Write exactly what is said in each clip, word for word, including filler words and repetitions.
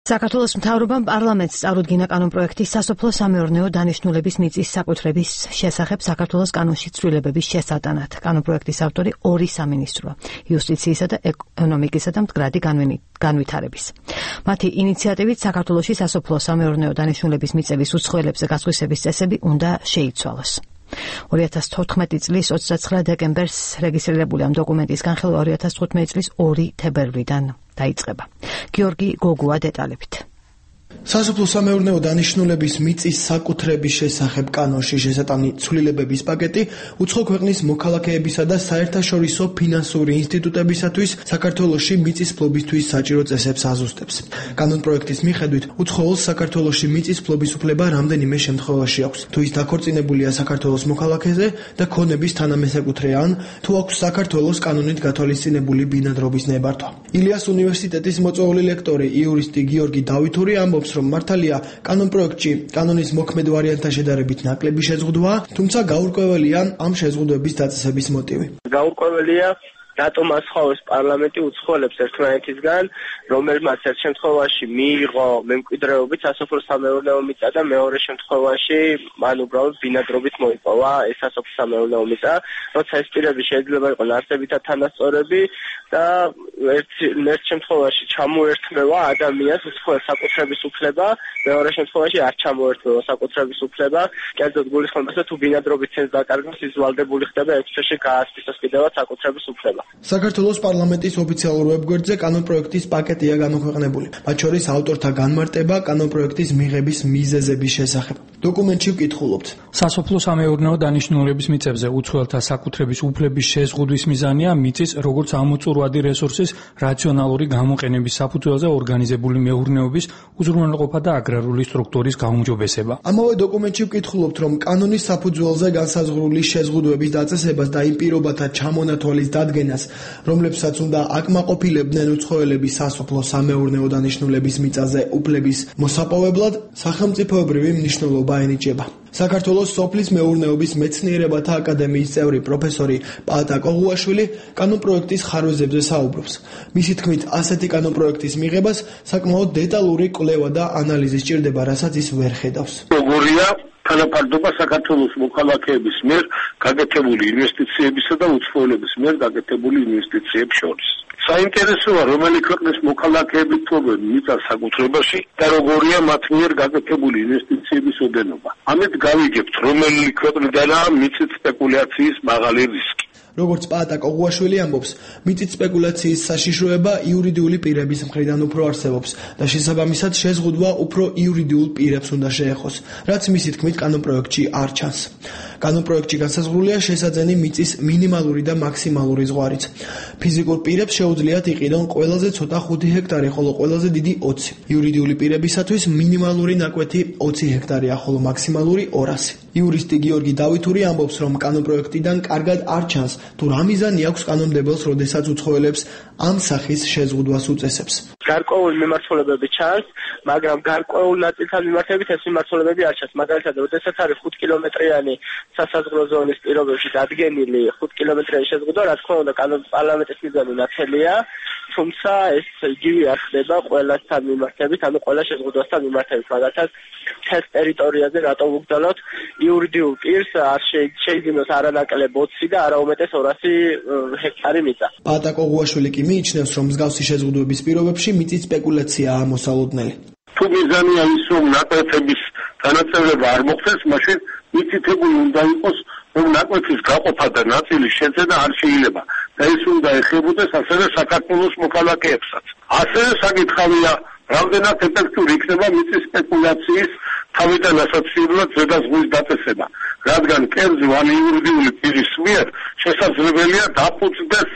საქართველოს მთავრობამ პარლამენტს წარუდგინა კანონპროექტი სასოფლო-სამეურნეო დანიშნულების მიწის საკუთრების შესახებ საქართველოს კანონში ცვლილებების შესატანად. კანონპროექტის ავტორი ორი სამინისტროა: იუსტიციისა და ეკონომიკისა და მდგრადი განვითარების. მათი ინიციატივით საქართველოში სასოფლო-სამეურნეო დანიშნულების მიწების უცხოელებზე გასხვისების წესები უნდა შეიცვალოს. ორი ათას თოთხმეტი წლის ოცდაცხრა დეკემბერს რეგისტრირებული ამ დოკუმენტის განხილვა ორი ათას თხუთმეტი წლის ორი თებერვლიდან დაიწყება. გიორგი გოგუა დეტალებით. სასოფლო-სამეურნეო დანიშნულების მიწის საკუთრების შესახებ კანონში შესატანი ცვლილებების პაკეტი უცხო ქვეყნის მოქალაქეებისა და საერთაშორისო ფინანსური ინსტიტუტებისათვის საქართველოში მიწის ფლობისთვის საჭირო წესებს აზუსტებს. კანონპროექტის მიხედვით უცხოელს საქართველოში მიწის ფლობის უფლება რამდენიმე შემთხვევაში აქვს. თუ ის დაქორწინებულია საქართველოს მოქალაქეზე და ქონების თანამესაკუთრე ან თუ აქვს საქართველოს კანონით გათვალისწინებული ბინადრობის ნებართვა. ილიას უნივერსიტეტის მოწვეული ლექტორი იურისტი გიორგი დავითური ამბობს, რომ მართალია კანონპროექტში კანონის მოქმედ ვარიანტთან შედარებით ნაკლები შეზღუდვაა, თუმცა გაურკვეველია ამ შეზღუდვების დაწესების მოტივი. გაურკვეველია რატომ ასხავებს პარლამენტი უცხოელებს ერთმანეთისგან, რომელმაც ერთ შემთხვევაში მიიღო მემკვიდრეობით სასოფლო-სამეურნეო მიწა და მეორე შემთხვევაში მან უბრალოდ ბინადრობით მოიპოვა ეს სასოფლო-სამეურნეო მიწა, როცა ეს პირები შეიძლება იყოს არსებითად თანასწორები და ერთ ერთ შემთხვევაში ჩამოერთმევა ადამიანს უცხოელს საკუთრების უფლება, მეორე შემთხვევაში არ ჩამოერთმევა საკუთრების უფლება, კერძოდ გულისხმობს, თუ ბინადრობით ცენს დაკარგავს, ის ვალდებული ხდება ექვს წელში გაასწროს კიდევაც საკუთრების უფლება. საქართველოს პარლამენტის ოფიციალურ ვებგვერდზე კანონპროექტის პაკეტია გამოქვეყნებული. მათ შორის ავტორთა განმარტება კანონპროექტის მიღების მიზეზების შესახებ. დოკუმენტში ვკითხულობთ. სასოფლო-სამეურნეო დანიშნულების მიწებზე უცხოელთა საკუთრების უფლების შეზღუდვის მიზანია მიწის როგორც ამოწურვადი რესურსის რაციონალური გამოყენების საფუძველზე ორგანიზებული მეურნეობის უზრუნველყოფა და აგრარული სტრუქტურის გაუმჯობესება. ამავე დოკუმენტში ვკითხულობთ, რომ კანონის საფუძველზე განსაზღვრული შეზღუდვების დაწესებას და იმ პირობათა ჩამონათვალის დადგენას, რომლებსაც უნდა აკმაყოფილებდნენ უცხოელები სასოფლო-სამეურნეო დანიშნულების მიწაზე უფლების მოსაპოვებლად, სახელმწიფოებრივი მნიშვნელობა ენიჭება. საქართველოს სოფლის მეურნეობის მეცნიერებათა აკადემიის წევრი პროფესორი პაატა კოღუაშვილი კანონპროექტის ხარვეზებზე საუბრობს. მისი თქმით, ასეთი კანონპროექტის მიღებას საკმაოდ დეტალური კვლევა და ანალიზი სჭირდება, რასაც ის ვერ ხედავს. როგორია თანაფარდობა საქართველოს მოქალაქეების მიერ გაკეთებული ინვესტიციებისა და უცხოელების მიერ გაკეთებული ინვესტიციების შორის. საინტერესოა, რომელი ქვეყნის მოქალაქეები ფლობენ მიწას საკუთრებაში და როგორია მათ მიერ გაკეთებული ინვესტიციების ოდენობა. ამით გავიგებთ, რომელი ქვეყნიდანაა მიწით სპეკულაციის მაღალი რისკი. როგორც პაატა კოღუაშვილი ამბობს, მიწით სპეკულაციის საშიშროება იურიდიული პირების მხრიდან უფრო არსებობს და შესაბამისად შეზღუდვა უფრო იურიდიულ პირებს უნდა შეეხოს, რაც მისი თქმით კანონპროექტში არ ჩანს. კანონპროექტში განსაზღვრულია შესაძენი მიწის მინიმალური და მაქსიმალური ზღვარიც. ფიზიკურ პირებს შეუძლიათ იყიდონ ყველაზე ცოტა ხუთი ჰექტარი, ხოლო ყველაზე დიდი ოცი. იურიდიული პირებისათვის მინიმალური ნაკვეთი ოცი ჰექტარია, ხოლო მაქსიმალური ორასი. იურისტი გიორგი დავითური ამბობს, რომ კანონპროექტიდან კარგად არ ჩანს, თუ რა მიზანი აქვს კანონმდებელს, როდესაც უცხოელებს ამ სახის შეზღუდვას უწესებს. გარკვეული მიმართულებები ჩანს, მაგრამ გარკვეულ ნაწილთან მიმართებით ეს მიმართულებები არ ჩანს. მაგალითად, როდესაც არის ხუთ კილომეტრიანი სასაზღვრო ზონის პირობებში დადგენილი ხუთ კილომეტრიანი შეზღუდვა, რა თქმა უნდა, პარლამენტის მიზანი ნათელია, თუმცა ეს იგივე არ ხდება ყველასთან მიმართებით, ანუ ყველა შეზღუდვასთან მიმართებით. მაგალითად, თეს ტერიტორიაზე რატომ ვუგზავნოთ იურიდიულ პირს, არ შეიძინოს არანაკლებ ოცი და არა უმეტეს ორასი ჰექტარი მიწა. პაატა კოღუაშვილი კი მიიჩნევს, რომ მსგავსი შეზღუდვების პირობებში მიწის სპეკულაციაა მოსალოდნელი. თუ მიზანია ის, რომ ნაკვეთების განაწევრება არ მოხდეს, მაშინ მითითებული უნდა იყოს, რომ ნაკვეთის გაყოფა და ნაწილის შეძენა არ შეიძლება და ის უნდა ეხებოდეს ასევე საქართველოს მოქალაქეებსაც. ასევე საკითხავია, რამდენად ეფექტური იქნება მიწის სპეკულაციის თავიდან ასაცილებლად ზედაზღვის დაწესება, რადგან კერძო ან იურიდიული პირის მიერ შესაძლებელია დაფუძნდეს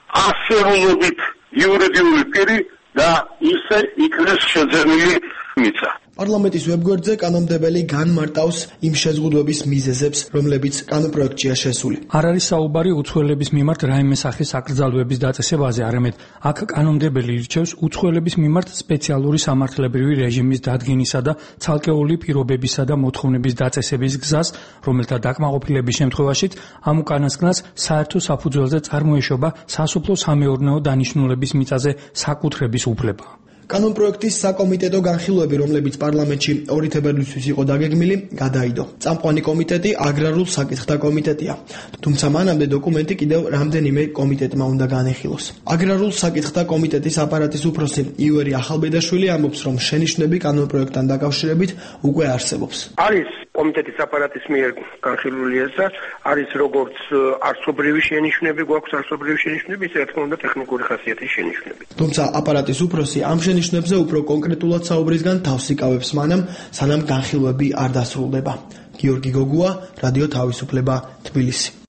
ასეულობით იურიდიული პირი და ისე იქნეს შეძენილი მიწა. პარლამენტის ვებგვერდზე კანონმდებელი განმარტავს იმ შეზღუდვების მიზეზებს, რომლებიც კანონპროექტშია შესული. არ არის საუბარი უცხოელების მიმართ რაიმე სახის აკრძალვების დაწესებაზე, არამედ აქ კანონმდებელი ირჩევს უცხოელების მიმართ სპეციალური სამართლებრივი რეჟიმის დადგენისა და ცალკეული პირობებისა და მოთხოვნების დაწესების გზას, რომელთა დაკმაყოფილების შემთხვევაშიც ამ უკანასკნელს საერთო საფუძველზე წარმოეშობა სასოფლო-სამეურნეო დანიშნულების მიწაზე საკუთრების უფლება. კანონპროექტის საკომიტეტო განხილვები, რომლებიც პარლამენტში ორი თებერვლისთვის იყო დაგეგმილი, გადაიდო. წამყვანი კომიტეტი აგრარულ საკითხთა კომიტეტია. თუმცა მანამდე დოკუმენტი კიდევ რამდენიმე კომიტეტმა უნდა განეხილოს. აგრარულ საკითხთა კომიტეტის აპარატის უფროსი ივერი ახალბედაშვილი ამბობს, რომ შენიშვნები კანონპროექტთან დაკავშირებით უკვე არსებობს. არის კომიტეტის აპარატის მიერ განხილული ეს და არის როგორც არცობრივი შენიშვნები, გვაქვს არცობრივი შენიშვნები, ისე რა თქმა უნდა ტექნიკური ხასიათის შენიშვნები. თუმცა აპარატის უფროსი ამ შენიშვნებზე უფრო კონკრეტულად საუბრისგან თავს იკავებს მანამ, სანამ განხილვები არ დასრულდება. გიორგი გოგუა, რადიო თავისუფლება, თბილისი.